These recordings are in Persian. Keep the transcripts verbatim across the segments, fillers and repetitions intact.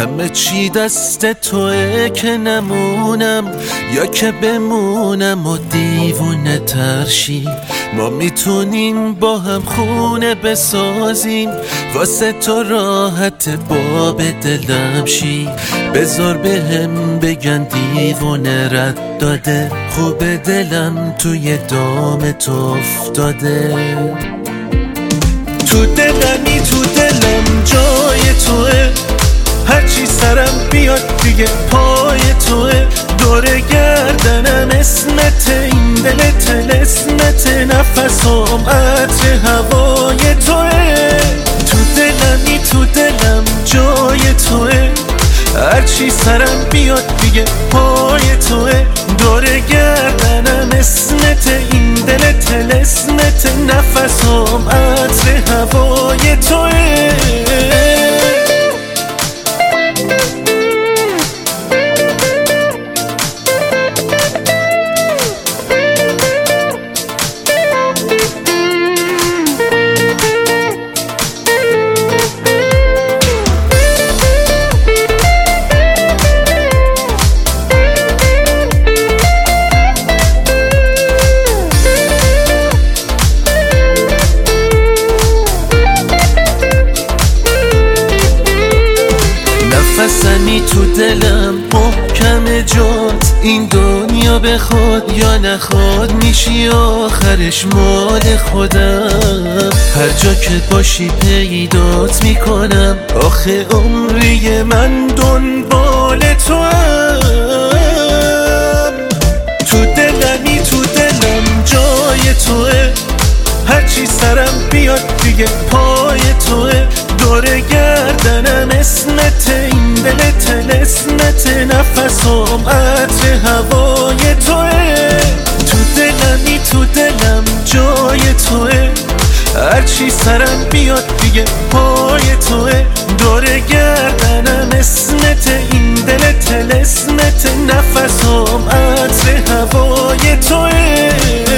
همه چی دست توه که نمونم یا که بمونم و دیوونه ترشی. ما میتونیم با هم خونه بسازیم واسه تو راحت باب دلم شی. بذار به هم بگن دیوونه رد داده، خوب دلم توی دام تو افتاده. تو دلمی تو دلم جای توه، هرچی سرم بیاد دیگه پای توه. دور گردنم اسمت، این دل طلسمت، نفسم عطر هوای توه. تو دلمی تو دلم جای توه، هرچی سرم بیاد دیگه پای توه. دور گردنم اسمت، این دل طلسمت، نفسم عطر هوای توه. نفسمی تو دلم محکم جات، این دنیا بخواد یا نخواد میشی آخرش مال خودم. هر جا که باشی پیدات میکنم، آخه عمری من دنبال تو هم. تو دلمی تو دلم جای توه، هرچی سرم بیاد دیگه پای توه. دور گردنم اسمت، این دل طلسمت، نفسم عطر هوای توه. تو دلمی تو دلم جای توه، هرچی سرم بیاد دیگه پای توه. دور گردنم اسمت، این دل طلسمت، نفسم عطر هوای توه.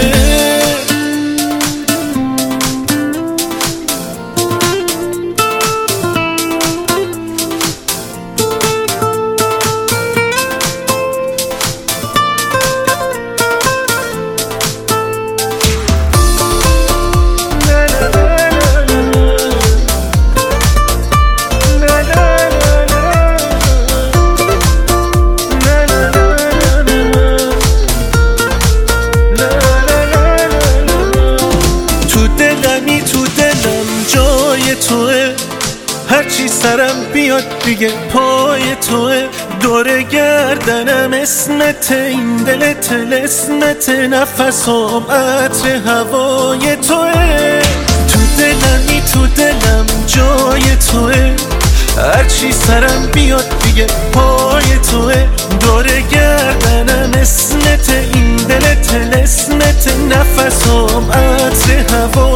هرچی سرم بیاد دیگه پای توه. دور گردنم اسمت، این دل طلسمت، نفسم عطر هوای توه. تو دلمی تو دلم جای توه، هرچی سرم بیاد دیگه پای توه. دور گردنم اسمت، این دل طلسمت، نفسم عطر هوای